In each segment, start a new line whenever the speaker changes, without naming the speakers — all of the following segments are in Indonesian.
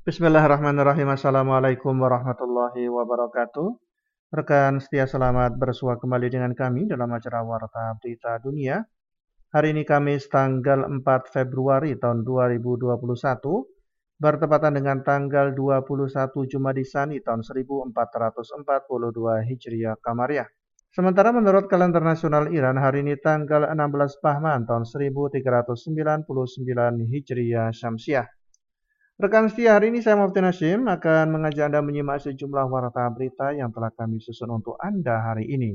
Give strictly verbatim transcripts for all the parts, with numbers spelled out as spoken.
Bismillahirrahmanirrahim. Assalamualaikum warahmatullahi wabarakatuh. Rekan setia, selamat bersua kembali dengan kami dalam acara Warta Berita Dunia. Hari ini Kamis tanggal empat Februari tahun dua ribu dua puluh satu, bertepatan dengan tanggal dua puluh satu Jumadi Tsani tahun seribu empat ratus empat puluh dua Hijriah Kamariah. Sementara menurut kalender nasional Iran, hari ini tanggal enam belas Bahman tahun seribu tiga ratus sembilan puluh sembilan Hijriah Syamsiah. Rekan setia, hari ini saya Mufti Hashim akan mengajak Anda menyimak sejumlah warta berita yang telah kami susun untuk Anda hari ini.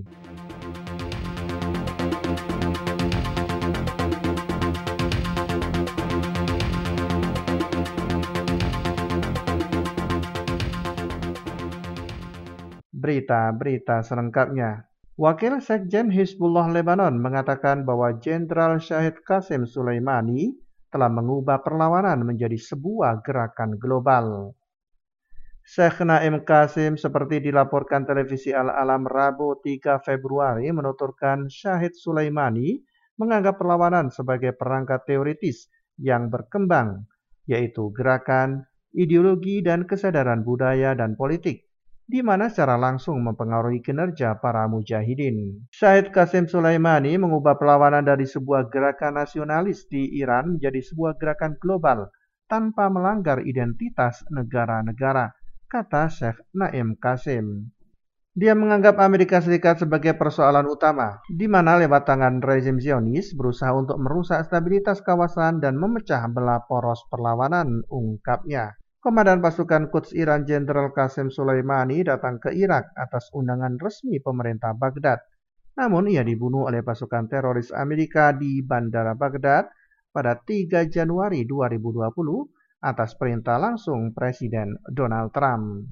Berita-berita selengkapnya. Wakil Sekjen Hizbullah Lebanon mengatakan bahwa Jenderal Syahid Qasim Sulaimani telah mengubah perlawanan menjadi sebuah gerakan global. Syekh Naim Qasim, seperti dilaporkan televisi Al-Alam Rabu tiga Februari, menuturkan Syahid Sulaimani menganggap perlawanan sebagai perangkat teoritis yang berkembang, yaitu gerakan, ideologi, dan kesadaran budaya dan politik, di mana secara langsung mempengaruhi kinerja para mujahidin. Syahid Qasim Sulaimani mengubah perlawanan dari sebuah gerakan nasionalis di Iran menjadi sebuah gerakan global tanpa melanggar identitas negara-negara, kata Syekh Naim Qasim. Dia menganggap Amerika Serikat sebagai persoalan utama, di mana lewat tangan rezim Zionis berusaha untuk merusak stabilitas kawasan dan memecah belah poros perlawanan, ungkapnya. Komandan pasukan Quds Iran Jenderal Qasim Sulaimani datang ke Irak atas undangan resmi pemerintah Baghdad. Namun ia dibunuh oleh pasukan teroris Amerika di Bandara Baghdad pada tiga Januari dua ribu dua puluh atas perintah langsung Presiden Donald Trump.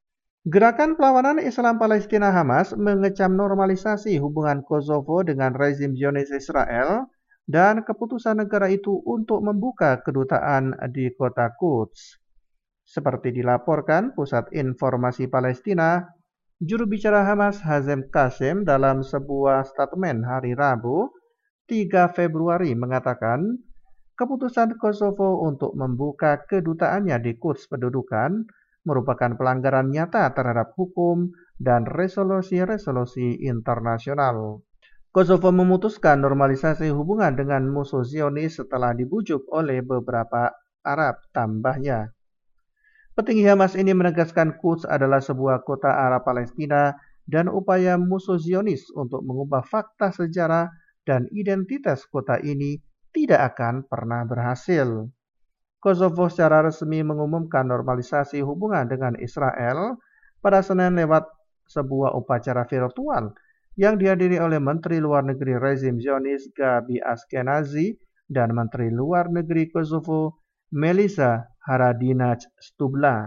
Gerakan perlawanan Islam Palestina Hamas mengecam normalisasi hubungan Kosovo dengan rezim Zionis Israel dan keputusan negara itu untuk membuka kedutaan di kota Quds. Seperti dilaporkan Pusat Informasi Palestina, juru bicara Hamas Hazem Qasim dalam sebuah statement hari Rabu tiga Februari mengatakan, keputusan Kosovo untuk membuka kedutaannya di Quds pendudukan merupakan pelanggaran nyata terhadap hukum dan resolusi-resolusi internasional. Kosovo memutuskan normalisasi hubungan dengan musuh Zionis setelah dibujuk oleh beberapa Arab, tambahnya. Petinggi Hamas ini menegaskan Quds adalah sebuah kota Arab Palestina dan upaya musuh Zionis untuk mengubah fakta sejarah dan identitas kota ini tidak akan pernah berhasil. Kosovo secara resmi mengumumkan normalisasi hubungan dengan Israel pada Senin lewat sebuah upacara virtual yang dihadiri oleh Menteri Luar Negeri rezim Zionis Gabi Ashkenazi dan Menteri Luar Negeri Kosovo Melissa Haradinaj Stubla.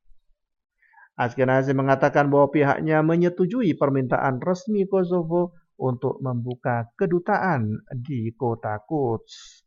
Ashkenazi mengatakan bahwa pihaknya menyetujui permintaan resmi Kosovo untuk membuka kedutaan di kota Quds.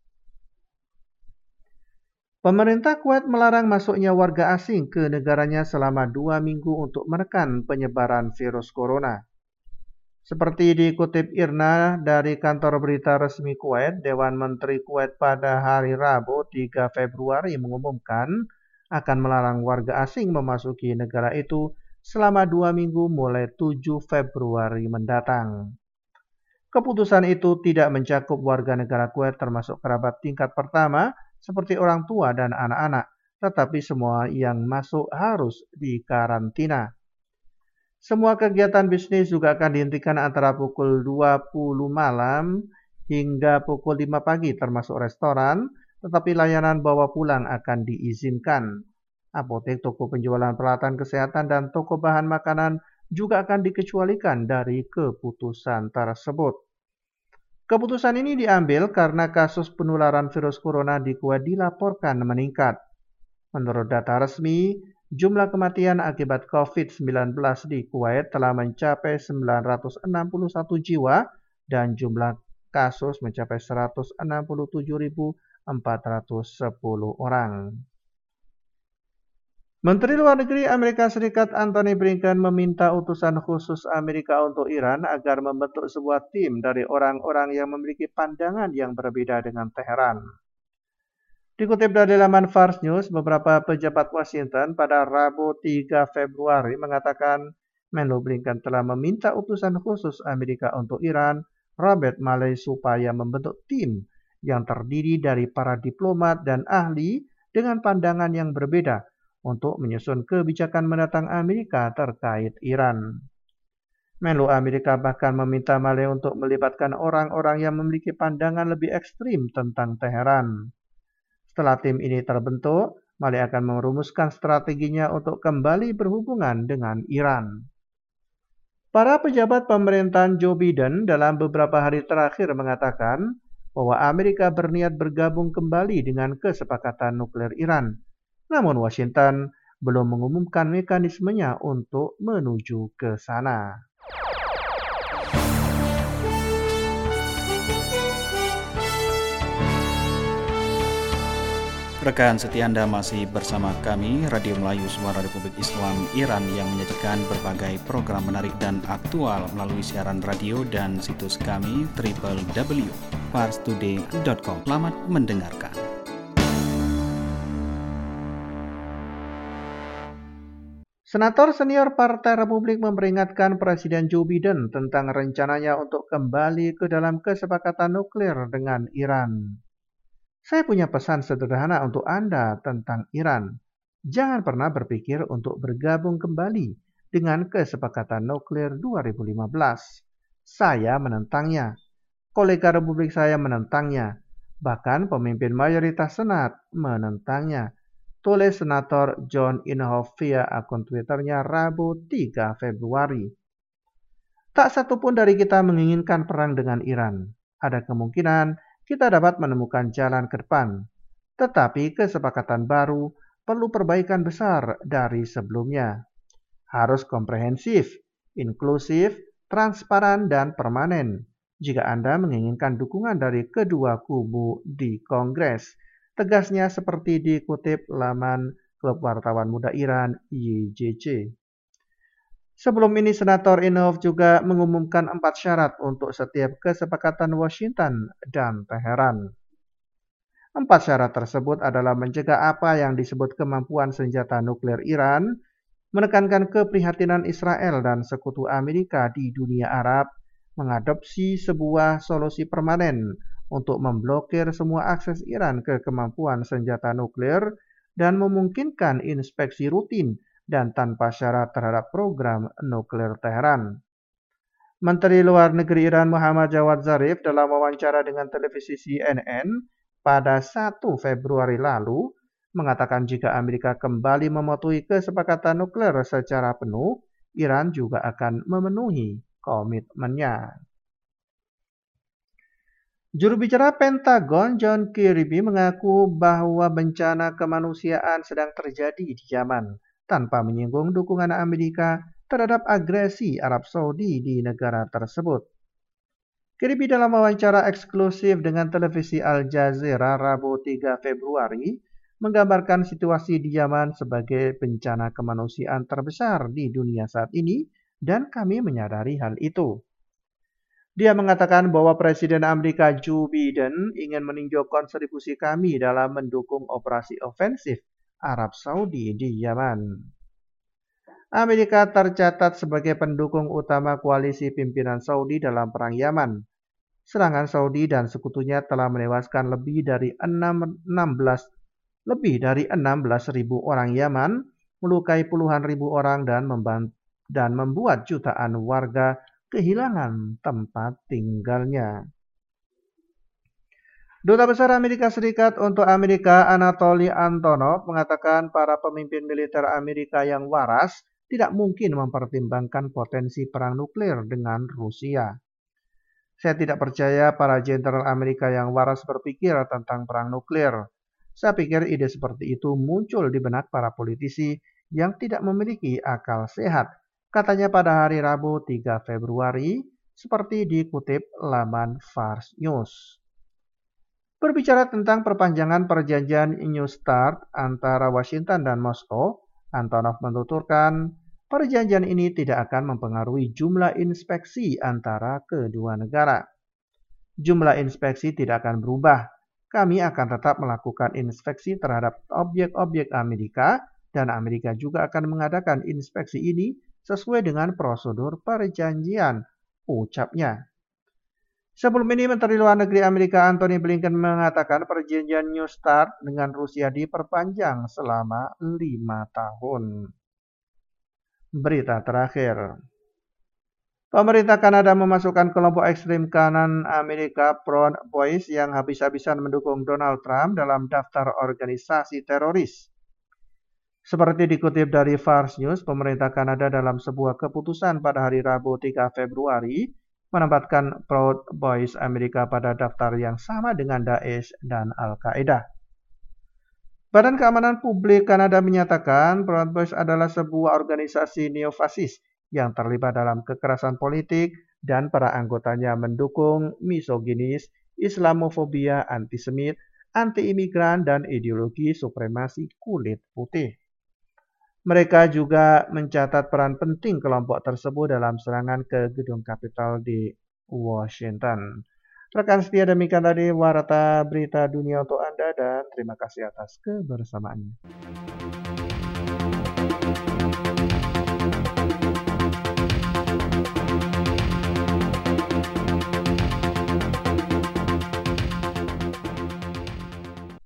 Pemerintah Kuwait melarang masuknya warga asing ke negaranya selama dua minggu untuk menekan penyebaran virus corona. Seperti dikutip IRNA dari kantor berita resmi Kuwait, Dewan Menteri Kuwait pada hari Rabu tiga Februari mengumumkan akan melarang warga asing memasuki negara itu selama dua minggu mulai tujuh Februari mendatang. Keputusan itu tidak mencakup warga negara Kuwait termasuk kerabat tingkat pertama seperti orang tua dan anak-anak, tetapi semua yang masuk harus dikarantina. Semua kegiatan bisnis juga akan dihentikan antara pukul dua puluh malam hingga pukul lima pagi termasuk restoran, tetapi layanan bawa pulang akan diizinkan. Apotek, toko penjualan peralatan kesehatan, dan toko bahan makanan juga akan dikecualikan dari keputusan tersebut. Keputusan ini diambil karena kasus penularan virus corona di Kuwait dilaporkan meningkat. Menurut data resmi, jumlah kematian akibat covid sembilan belas di Kuwait telah mencapai sembilan ratus enam puluh satu jiwa dan jumlah kasus mencapai seratus enam puluh tujuh ribu empat ratus sepuluh orang. Menteri Luar Negeri Amerika Serikat Antony Blinken meminta utusan khusus Amerika untuk Iran agar membentuk sebuah tim dari orang-orang yang memiliki pandangan yang berbeda dengan Teheran. Dikutip dari laman Fars News, beberapa pejabat Washington pada Rabu tiga Februari mengatakan Menlu Blinken telah meminta utusan khusus Amerika untuk Iran, Robert Malley, supaya membentuk tim yang terdiri dari para diplomat dan ahli dengan pandangan yang berbeda untuk menyusun kebijakan mendatang Amerika terkait Iran. Menlu Amerika bahkan meminta Malley untuk melibatkan orang-orang yang memiliki pandangan lebih ekstrim tentang Teheran. Setelah tim ini terbentuk, Malley akan merumuskan strateginya untuk kembali berhubungan dengan Iran. Para pejabat pemerintahan Joe Biden dalam beberapa hari terakhir mengatakan bahwa Amerika berniat bergabung kembali dengan kesepakatan nuklir Iran. Namun Washington belum mengumumkan mekanismenya untuk menuju ke sana.
Rekan setia Anda masih bersama kami, Radio Melayu Suara Republik Islam Iran yang menyajikan berbagai program menarik dan aktual melalui siaran radio dan situs kami w w w titik fars today titik com. Selamat mendengarkan.
Senator senior Partai Republik memperingatkan Presiden Joe Biden tentang rencananya untuk kembali ke dalam kesepakatan nuklir dengan Iran. Saya punya pesan sederhana untuk Anda tentang Iran. Jangan pernah berpikir untuk bergabung kembali dengan kesepakatan nuklir dua ribu lima belas. Saya menentangnya. Kolega Republik saya menentangnya. Bahkan pemimpin mayoritas Senat menentangnya. Tulis Senator John Inhofe via akun Twitternya Rabu tiga Februari. Tak satupun dari kita menginginkan perang dengan Iran. Ada kemungkinan kita dapat menemukan jalan ke depan. Tetapi kesepakatan baru perlu perbaikan besar dari sebelumnya. Harus komprehensif, inklusif, transparan, dan permanen. Jika Anda menginginkan dukungan dari kedua kubu di Kongres, tegasnya seperti dikutip laman Klub Wartawan Muda Iran Y J C. Sebelum ini, Senator Inhofe juga mengumumkan empat syarat untuk setiap kesepakatan Washington dan Teheran. Empat syarat tersebut adalah mencegah apa yang disebut kemampuan senjata nuklir Iran, menekankan keprihatinan Israel dan sekutu Amerika di dunia Arab, mengadopsi sebuah solusi permanen untuk memblokir semua akses Iran ke kemampuan senjata nuklir, dan memungkinkan inspeksi rutin dan tanpa syarat terhadap program nuklir Teheran. Menteri Luar Negeri Iran Muhammad Jawad Zarif dalam wawancara dengan televisi C N N pada satu Februari lalu mengatakan jika Amerika kembali mematuhi kesepakatan nuklir secara penuh, Iran juga akan memenuhi komitmennya. Juru bicara Pentagon John Kirby mengaku bahwa bencana kemanusiaan sedang terjadi di Yaman, tanpa menyinggung dukungan Amerika terhadap agresi Arab Saudi di negara tersebut. Kirby dalam wawancara eksklusif dengan televisi Al Jazeera Rabu tiga Februari menggambarkan situasi di Yaman sebagai bencana kemanusiaan terbesar di dunia saat ini, dan kami menyadari hal itu. Dia mengatakan bahwa Presiden Amerika Joe Biden ingin meninjau kontribusi kami dalam mendukung operasi ofensif Arab Saudi di Yaman. Amerika tercatat sebagai pendukung utama koalisi pimpinan Saudi dalam perang Yaman. Serangan Saudi dan sekutunya telah menewaskan lebih dari enam belas lebih dari enam belas ribu orang Yaman, melukai puluhan ribu orang dan, dan membuat jutaan warga kehilangan tempat tinggalnya. Duta Besar Amerika Serikat untuk Amerika Anatoly Antonov mengatakan para pemimpin militer Amerika yang waras tidak mungkin mempertimbangkan potensi perang nuklir dengan Rusia. Saya tidak percaya para jenderal Amerika yang waras berpikir tentang perang nuklir. Saya pikir ide seperti itu muncul di benak para politisi yang tidak memiliki akal sehat, katanya pada hari Rabu tiga Februari, seperti dikutip laman Fars News. Berbicara tentang perpanjangan perjanjian New START antara Washington dan Moskow, Antonov menuturkan perjanjian ini tidak akan mempengaruhi jumlah inspeksi antara kedua negara. Jumlah inspeksi tidak akan berubah, kami akan tetap melakukan inspeksi terhadap objek-objek Amerika dan Amerika juga akan mengadakan inspeksi ini sesuai dengan prosedur perjanjian, ucapnya. Sebelum ini, Menteri Luar Negeri Amerika Antony Blinken mengatakan perjanjian New START dengan Rusia diperpanjang selama lima tahun. Berita terakhir. Pemerintah Kanada memasukkan kelompok ekstrem kanan Amerika Proud Boys yang habis-habisan mendukung Donald Trump dalam daftar organisasi teroris. Seperti dikutip dari Fars News, pemerintah Kanada dalam sebuah keputusan pada hari Rabu tiga Februari menempatkan Proud Boys Amerika pada daftar yang sama dengan Daesh dan Al-Qaeda. Badan Keamanan Publik Kanada menyatakan Proud Boys adalah sebuah organisasi neofasis yang terlibat dalam kekerasan politik dan para anggotanya mendukung misoginis, Islamofobia, antisemit, anti-imigran, dan ideologi supremasi kulit putih. Mereka juga mencatat peran penting kelompok tersebut dalam serangan ke gedung Capitol di Washington. Rekan setia, demikian tadi warta berita dunia untuk Anda dan terima kasih atas kebersamaannya.